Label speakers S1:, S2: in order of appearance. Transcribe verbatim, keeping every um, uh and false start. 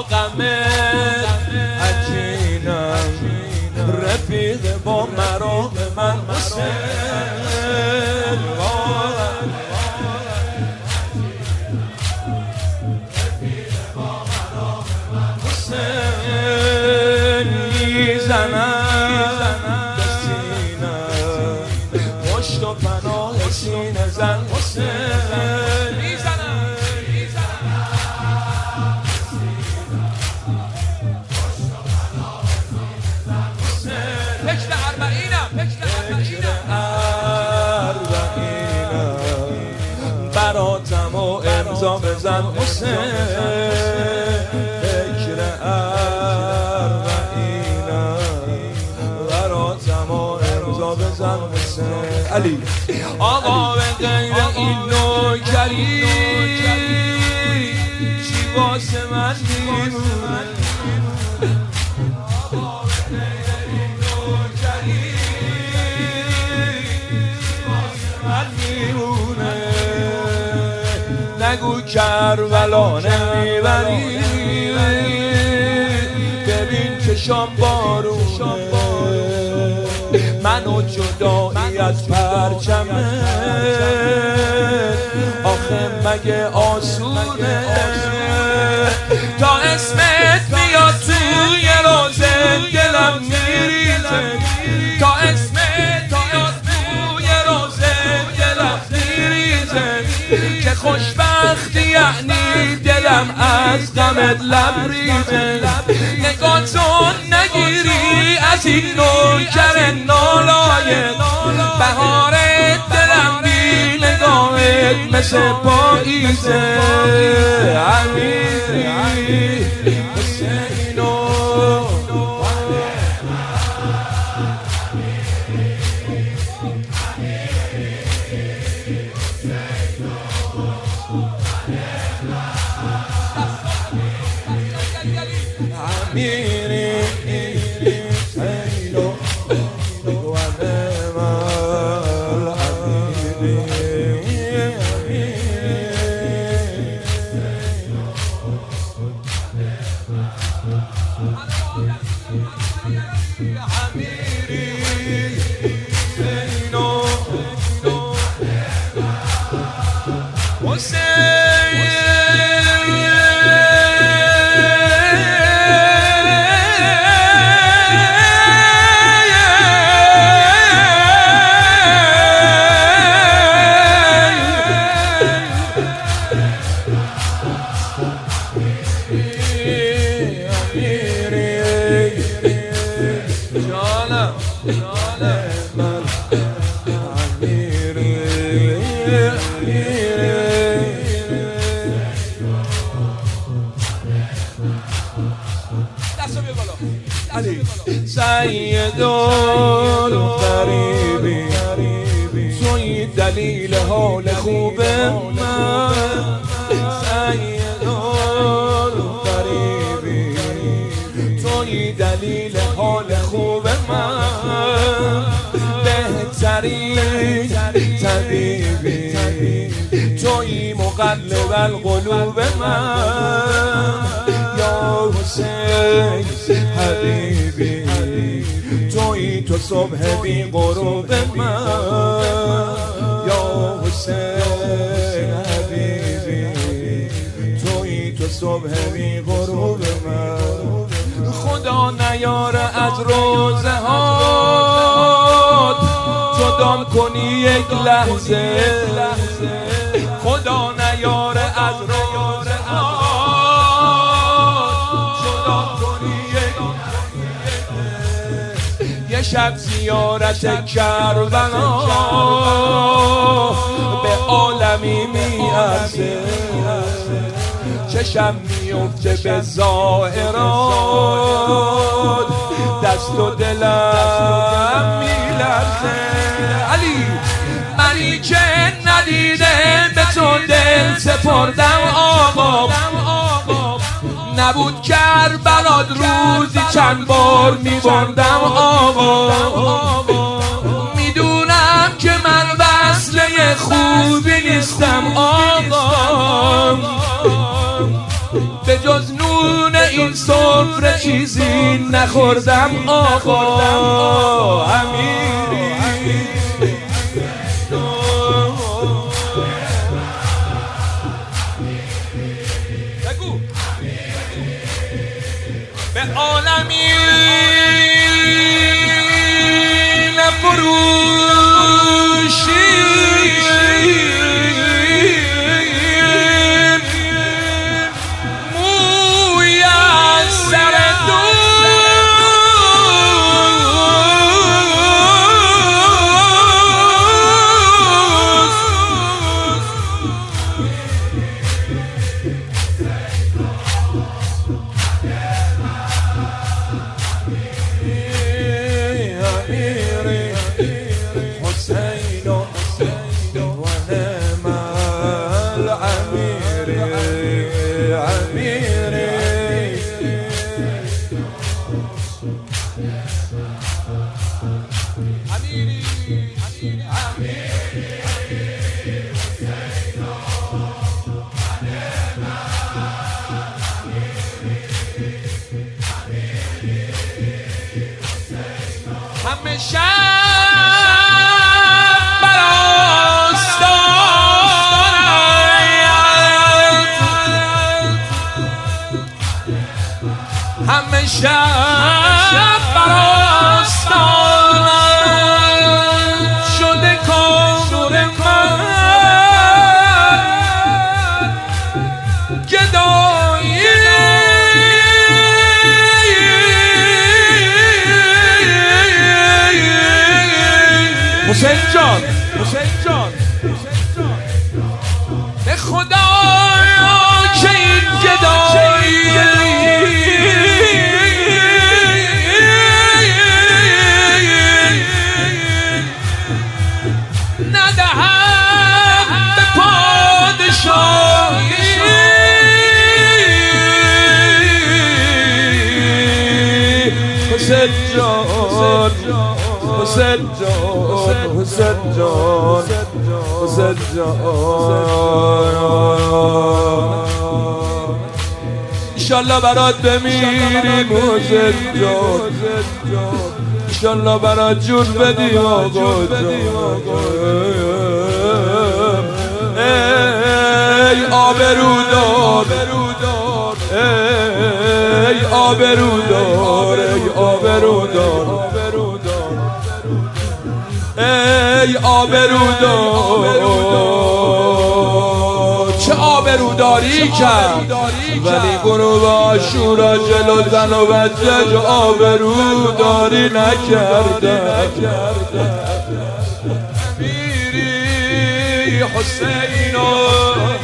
S1: غم عجینم رفیق با مرام من حسین میزنم به سینه پشت و پناه سینه زن حسین میزنم پشت اربعینم پشت اربعینم براتم و امضا بزن حسین فکر علی آقا به غیر این نوکری چی واسه من میمونه آقا به غیر این نوکری چی واسه من میمونه نگو کربلا نمیبری ببین چشام بارونه منو جدایی از پرچمه آخه مگه آسونه تا اسمت میاد توی روزه دلم میریزه تا اسمت میاد توی روزه دلم میریزه که خوشبختی یعنی دلم از غمت لبریزه نگاتون نگیری از این نوکر نالایت بهار دلم بی نگاهت مثل پاییزه امیری حسینو امیری سیدال غریبی توی دلیل حال خوب من سیدال غریبی توی دلیل حال خوب من بهترین طبیبی توی مقلب القلوب من یا حسین حبیبی توی تو صبح بی غروب من یا حسین حبیبی توی تو صبح بی غروب من خدا نیاره از روزه ها جدام کنی یک لحظه خدا نیاره از روزه ها جدام کنی یک یه شب زیارت کربلا به عالمی میارزه چشم میفته به ظاهرات دست و دلم میلرزه علی منی که ندیده به تو دل سپردم آقا نبود کربلات روزی چند بار میبردم آقا میدونم که من وصله خوبی نیستم آقا به جز نون این چیزی نخوردم آقا امیری. بگو به عالمی نفروشی موی از سر حسین و نعم الامیر امیر همه شب بر آستانت همه شب بر آستانت شده کار من گدایی حسین جان حسین جان به خدا که این گدایی ندهم به پادشاهی حسین جان حسین جان حسین جان حسین جان انشالله برات بمیریم حسین جان انشالله برات جون بدیم آقا جان ای آبرودار ای آبرودار ای آبرودار ای آبرودار چه آبروداری کرد ولی غروب عاشورا جلو زن و بچه جو آبروداری نکرده امیری حسین